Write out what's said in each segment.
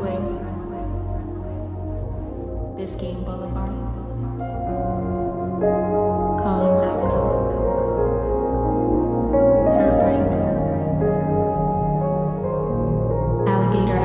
Expressway, Biscayne Boulevard, Collins Avenue, Turnpike, Alligator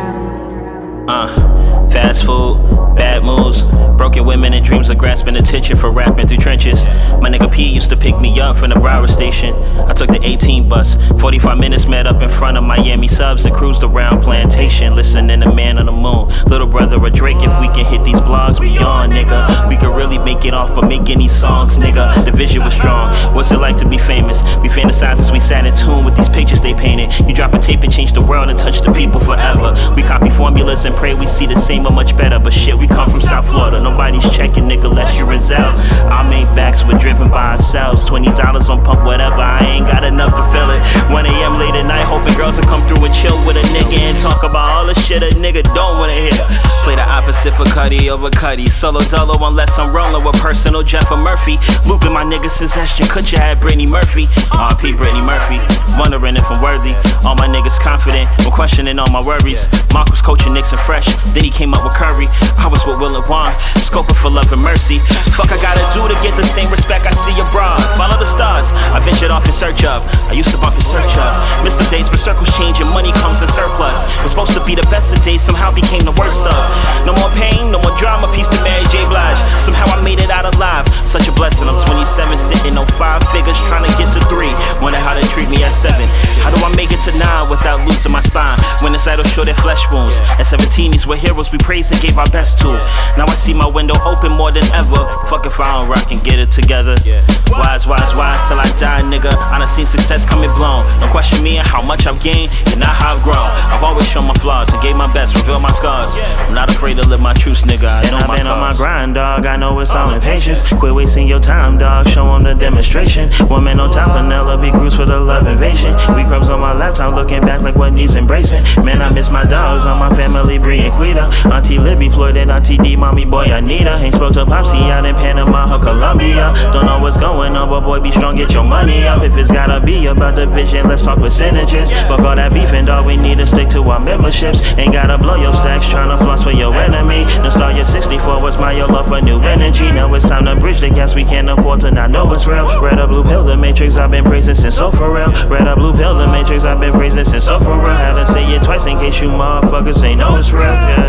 Alley. Fast food, bad moves, broken women and dreams of grasping attention for rapping through trenches. My nigga P used to pick me up from the Broward station. I took the 18 bus, 45 minutes met up in front of Miami Subs and cruised around Plantation, listening to Man on the Moon. Little brother of Drake, if we can hit these blogs, we on, nigga. We could really make it off of making these songs, nigga. The vision was strong. What's it like to be famous? We fantasized as we sat in tune with these pictures they painted. You drop a tape and change the world and touch the people forever. We copy formulas and pray we see the same or much better, but shit, we come from South Florida. Nobody's checking, nigga, unless you're Rizal. Our main backs were driven by ourselves. $20 on pump, whatever, I ain't got enough to fill it. 1 a.m. late at night, hoping girls will come through and chill with a nigga and talk about all the shit a nigga don't wanna hear. Play the opposite for Cuddy over Cuddy. Solo dolo unless I'm rolling with personal Jeff or Murphy. Looping my niggas since Ashton Kutcher had Brittany Murphy. R.P. Brittany Murphy. Wondering if I'm worthy. All my niggas confident when questioning all my worries. Mark was coaching Knicks and Fresh, then he came up with Curry. I was with Will and Juan, scoping for love and mercy. Fuck I gotta do to get the same respect I see abroad. Follow the stars, I ventured off in search of. I used to bump in search of. Missed the days, but circles change and money comes in surplus. Was supposed to be the best of days, somehow became the worst of. No more pain, no more drama, peace to Mary J. Blige. Somehow I made it out alive, such a blessing. I'm 27, sitting on 5 figures, trying to get to 3. Wonder how they treat me at 7. How do I make it to 9 without losing my spine? When it's idle, show their flesh wounds. At 17, these were heroes we praised and gave our best to. Now I see my window open more than ever. Fuck if I don't rock and get it together. Wise till I die, nigga. I done seen success coming blown. Don't question me and how much I've gained and not how I've grown. I've always shown my flaws and gave my best, revealed my scars. I'm not afraid to live my truths, nigga. I've been on my grind, dog. I know it's all impatience. Quit wasting your time, dog. Show them the demonstration. Woman on top, Penelope Cruz for the love invasion. We crumbs on my laptop, looking back like what needs embracing. Man, I miss my dogs, on my family, Bree and Quita. Auntie Libby, Floyd and Auntie D, mommy boy Anita. Ain't spoke to Popsy out in Panama or Colombia. Don't know what's going on, but boy, be strong, get your money up. If it's gotta be about the vision, let's talk percentages. Fuck all that beef and dog, we need to stick to our memberships. Ain't gotta blow your stacks, tryna floss for your enemy. Don't start your 64, what's my your love for new energy? Now it's time to bridge the gaps, we can't afford to not know it's real. Red or blue pill, the matrix I've been praising since so for real. Red or blue pill, the matrix I've been praising since so for real. Had to say it twice in case you motherfuckers ain't know it's real.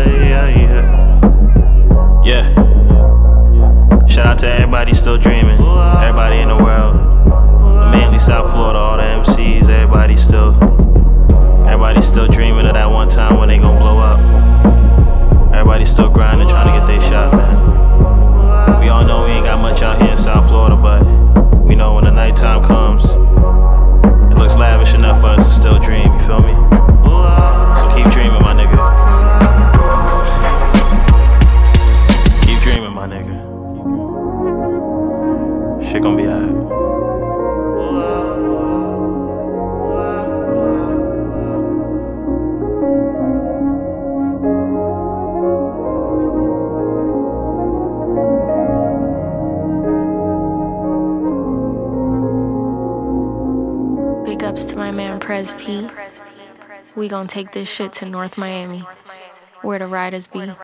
Yeah. Shout out to everybody still dreaming, everybody in the world, mainly South Florida, all the MCs, everybody still dreaming of that one time when they gon' blow up. Everybody still grinding, trying to get their shot, man. We all know we ain't got much out here in South Florida, but we know when the nighttime comes, it looks lavish enough for us to still dream, you feel me? So keep dreaming, my nigga. Keep dreaming, my nigga. Shit gon' be alright. Big ups to my man Prez P. We gon' take this shit to North Miami, where the riders be.